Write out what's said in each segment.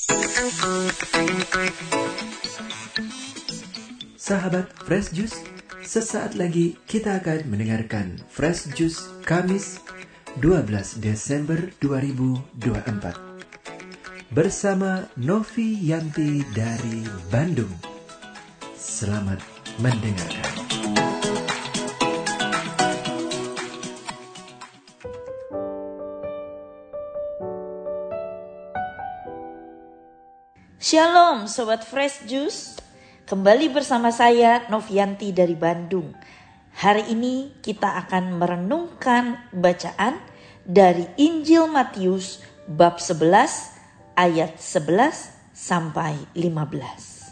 Sahabat Fresh Juice, sesaat lagi kita akan mendengarkan Fresh Juice Kamis 12 Desember 2024 bersama Novi Yanti dari Bandung. Selamat mendengarkan. Shalom Sobat Fresh Juice. Kembali bersama saya Novianti dari Bandung. Hari ini kita akan merenungkan bacaan dari Injil Matius bab 11 ayat 11 sampai 15.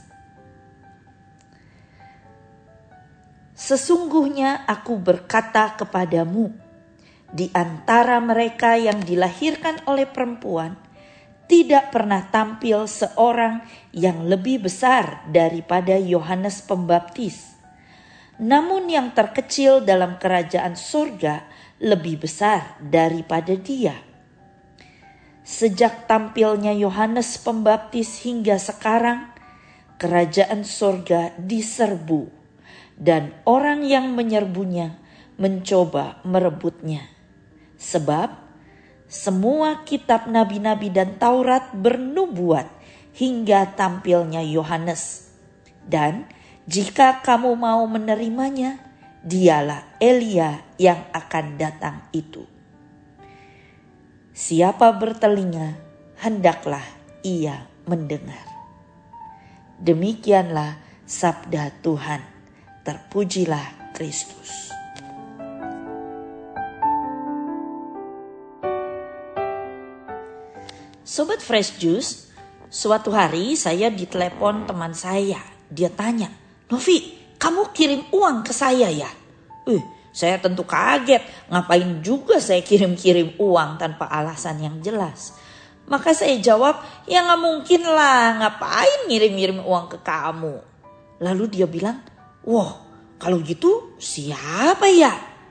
Sesungguhnya aku berkata kepadamu, di antara mereka yang dilahirkan oleh perempuan tidak pernah tampil seorang yang lebih besar daripada Yohanes Pembaptis. Namun yang terkecil dalam kerajaan surga lebih besar daripada dia. Sejak tampilnya Yohanes Pembaptis hingga sekarang, kerajaan surga diserbu dan orang yang menyerbunya mencoba merebutnya. Sebab semua kitab nabi-nabi dan Taurat bernubuat hingga tampilnya Yohanes. Dan jika kamu mau menerimanya, dialah Elia yang akan datang itu. Siapa bertelinga, hendaklah ia mendengar. Demikianlah sabda Tuhan. Terpujilah Kristus. Sobat Fresh Juice, suatu hari saya ditelepon teman saya. Dia tanya, "Novi, kamu kirim uang ke saya ya?" Saya tentu kaget. Ngapain juga saya kirim-kirim uang tanpa alasan yang jelas. Maka saya jawab, "Ya gak mungkin lah, ngapain ngirim-ngirim uang ke kamu?" Lalu dia bilang, "Wah, kalau gitu siapa ya?"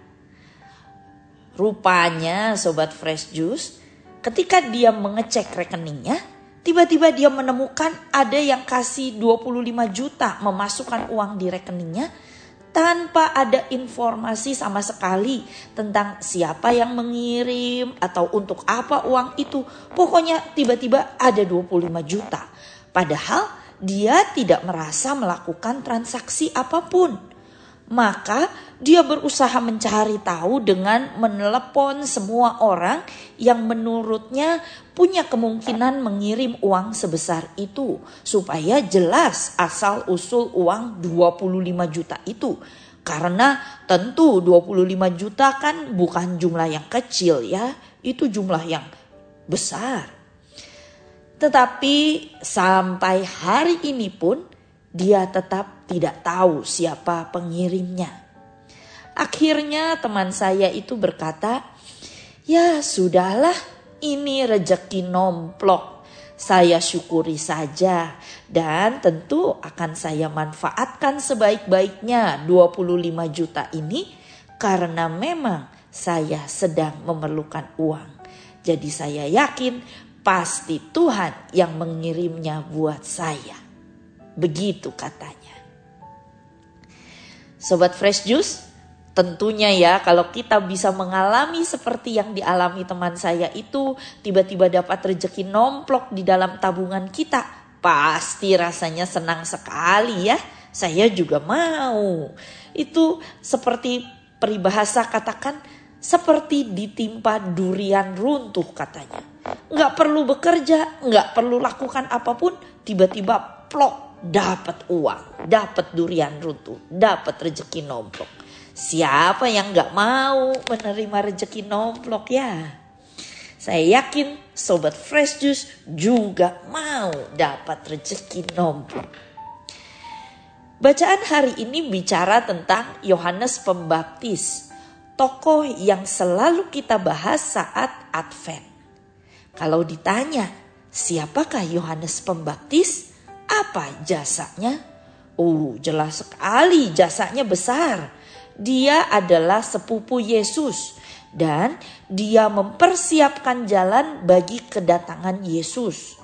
Rupanya Sobat Fresh Juice, ketika dia mengecek rekeningnya, tiba-tiba dia menemukan ada yang kasih 25 juta memasukkan uang di rekeningnya tanpa ada informasi sama sekali tentang siapa yang mengirim atau untuk apa uang itu. Pokoknya tiba-tiba ada 25 juta. Padahal dia tidak merasa melakukan transaksi apapun. Maka dia berusaha mencari tahu dengan menelepon semua orang yang menurutnya punya kemungkinan mengirim uang sebesar itu. Supaya jelas asal usul uang 25 juta itu. Karena tentu 25 juta kan bukan jumlah yang kecil ya. Itu jumlah yang besar. Tetapi sampai hari ini pun dia tetap tidak tahu siapa pengirimnya. Akhirnya teman saya itu berkata, "Ya sudahlah, ini rezeki nomplok. Saya syukuri saja dan tentu akan saya manfaatkan sebaik-baiknya 25 juta ini karena memang saya sedang memerlukan uang. Jadi saya yakin pasti Tuhan yang mengirimnya buat saya." Begitu katanya. Sobat Fresh Juice, tentunya ya kalau kita bisa mengalami seperti yang dialami teman saya itu, tiba-tiba dapat rezeki nomplok di dalam tabungan kita, pasti rasanya senang sekali ya. Saya juga mau. Itu seperti peribahasa katakan, seperti ditimpa durian runtuh katanya. Gak perlu bekerja, gak perlu lakukan apapun, tiba-tiba plok. Dapat uang, dapat durian runtuh, dapat rezeki nomplok. Siapa yang gak mau menerima rezeki nomplok ya? Saya yakin Sobat Fresh Juice juga mau dapat rezeki nomplok. Bacaan hari ini bicara tentang Yohanes Pembaptis, tokoh yang selalu kita bahas saat Advent. Kalau ditanya, siapakah Yohanes Pembaptis? Apa jasanya? Jelas sekali jasanya besar. Dia adalah sepupu Yesus dan dia mempersiapkan jalan bagi kedatangan Yesus.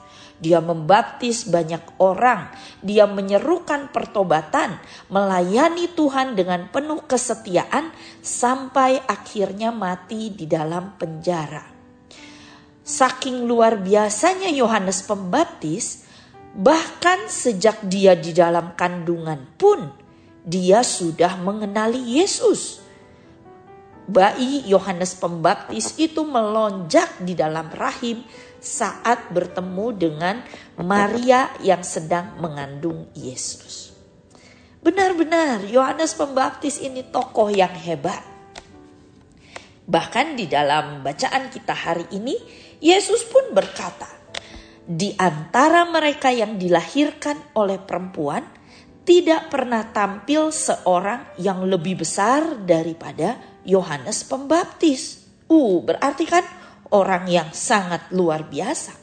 Dia membaptis banyak orang, dia menyerukan pertobatan, melayani Tuhan dengan penuh kesetiaan sampai akhirnya mati di dalam penjara. Saking luar biasanya Yohanes Pembaptis, bahkan sejak dia di dalam kandungan pun dia sudah mengenali Yesus. Bayi Yohanes Pembaptis itu melonjak di dalam rahim saat bertemu dengan Maria yang sedang mengandung Yesus. Benar-benar Yohanes Pembaptis ini tokoh yang hebat. Bahkan di dalam bacaan kita hari ini, Yesus pun berkata, di antara mereka yang dilahirkan oleh perempuan, tidak pernah tampil seorang yang lebih besar daripada Yohanes Pembaptis. Berarti kan orang yang sangat luar biasa.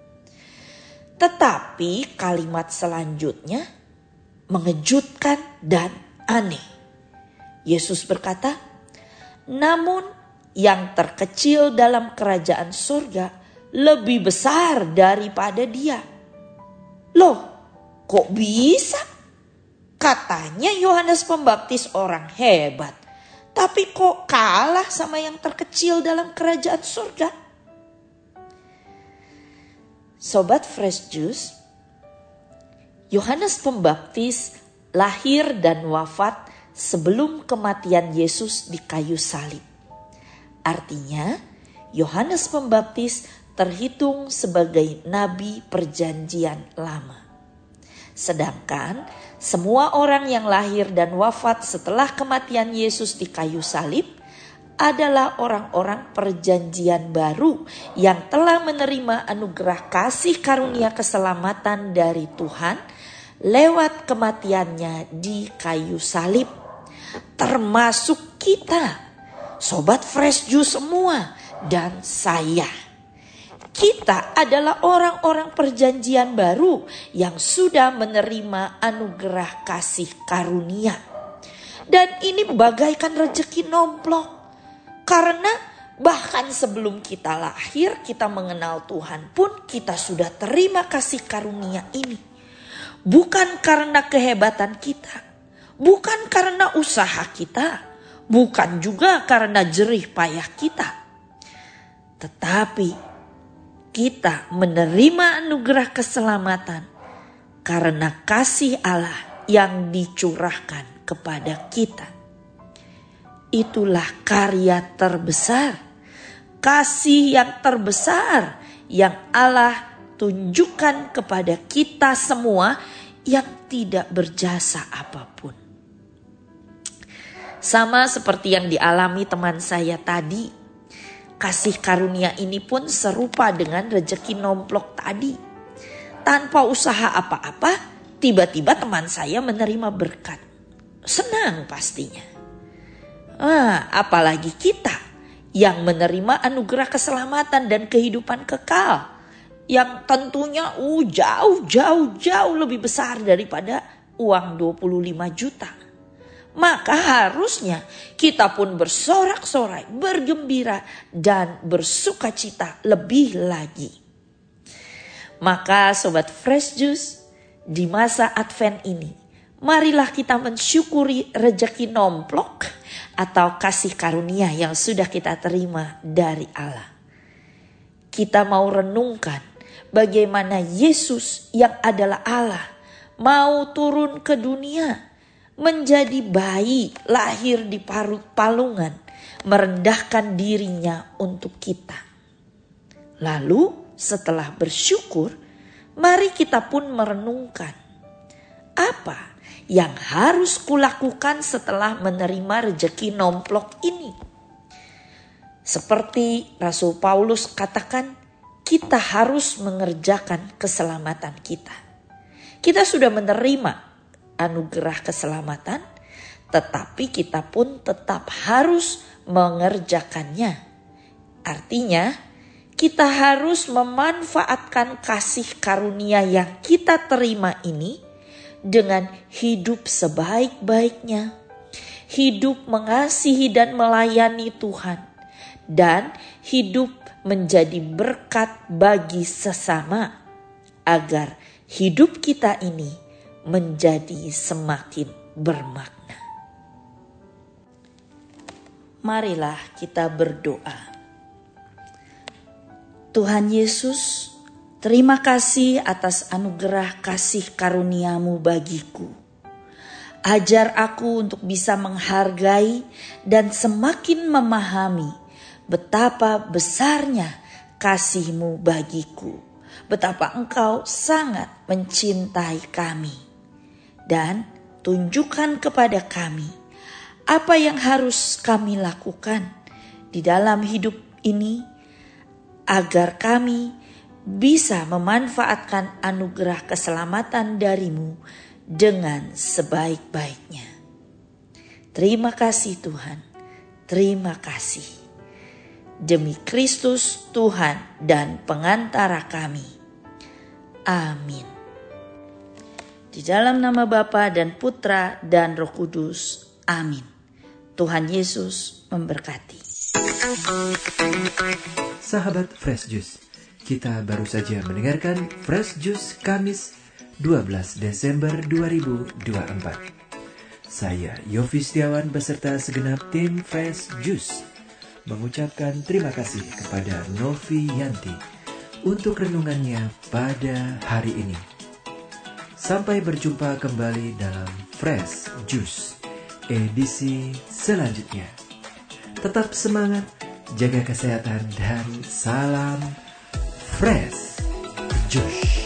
Tetapi kalimat selanjutnya mengejutkan dan aneh. Yesus berkata, namun yang terkecil dalam kerajaan surga lebih besar daripada dia. Loh, kok bisa? Katanya Yohanes Pembaptis orang hebat, tapi kok kalah sama yang terkecil dalam kerajaan surga? Sobat Fresh Juice, Yohanes Pembaptis lahir dan wafat sebelum kematian Yesus di kayu salib. Artinya, Yohanes Pembaptis terhitung sebagai nabi perjanjian lama. Sedangkan semua orang yang lahir dan wafat setelah kematian Yesus di kayu salib adalah orang-orang perjanjian baru yang telah menerima anugerah kasih karunia keselamatan dari Tuhan lewat kematiannya di kayu salib. Termasuk kita, Sobat Fresh Juice semua, dan saya. Kita adalah orang-orang perjanjian baru yang sudah menerima anugerah kasih karunia. Dan ini bagaikan rezeki nomplok. Karena bahkan sebelum kita lahir, kita mengenal Tuhan pun kita sudah terima kasih karunia ini. Bukan karena kehebatan kita, bukan karena usaha kita, bukan juga karena jerih payah kita. Tetapi kita menerima anugerah keselamatan karena kasih Allah yang dicurahkan kepada kita. Itulah karya terbesar, kasih yang terbesar yang Allah tunjukkan kepada kita semua yang tidak berjasa apapun. Sama seperti yang dialami teman saya tadi, kasih karunia ini pun serupa dengan rezeki nomplok tadi. Tanpa usaha apa-apa, tiba-tiba teman saya menerima berkat. Senang pastinya. Apalagi kita yang menerima anugerah keselamatan dan kehidupan kekal yang tentunya jauh lebih besar daripada uang 25 juta. Maka harusnya kita pun bersorak-sorai, bergembira dan bersukacita lebih lagi. Maka Sobat Fresh Juice, di masa Advent ini, marilah kita mensyukuri rezeki nomplok atau kasih karunia yang sudah kita terima dari Allah. Kita mau renungkan bagaimana Yesus yang adalah Allah mau turun ke dunia, menjadi bayi lahir di parut palungan, merendahkan dirinya untuk kita. Lalu setelah bersyukur, mari kita pun merenungkan, apa yang harus kulakukan setelah menerima rezeki nomplok ini? Seperti Rasul Paulus katakan, kita harus mengerjakan keselamatan kita. Kita sudah menerima anugerah keselamatan, tetapi kita pun tetap harus mengerjakannya. Artinya, kita harus memanfaatkan kasih karunia yang kita terima ini dengan hidup sebaik-baiknya, hidup mengasihi dan melayani Tuhan, dan hidup menjadi berkat bagi sesama. agar hidup kita ini menjadi semakin bermakna. Marilah kita berdoa. Tuhan Yesus, terima kasih atas anugerah kasih karunia-Mu bagiku. Ajar aku untuk bisa menghargai dan semakin memahami betapa besarnya kasih-Mu bagiku. Betapa Engkau sangat mencintai kami. Dan tunjukkan kepada kami apa yang harus kami lakukan di dalam hidup ini agar kami bisa memanfaatkan anugerah keselamatan dari-Mu dengan sebaik-baiknya. Terima kasih Tuhan, terima kasih. Demi Kristus Tuhan dan pengantara kami. Amin. Di dalam nama Bapa dan Putra dan Roh Kudus. Amin. Tuhan Yesus memberkati. Sahabat Fresh Juice, kita baru saja mendengarkan Fresh Juice Kamis 12 Desember 2024. Saya Yofi Setiawan beserta segenap tim Fresh Juice mengucapkan terima kasih kepada Novi Yanti untuk renungannya pada hari ini. Sampai berjumpa kembali dalam Fresh Juice edisi selanjutnya. Tetap semangat, jaga kesehatan, dan salam Fresh Juice.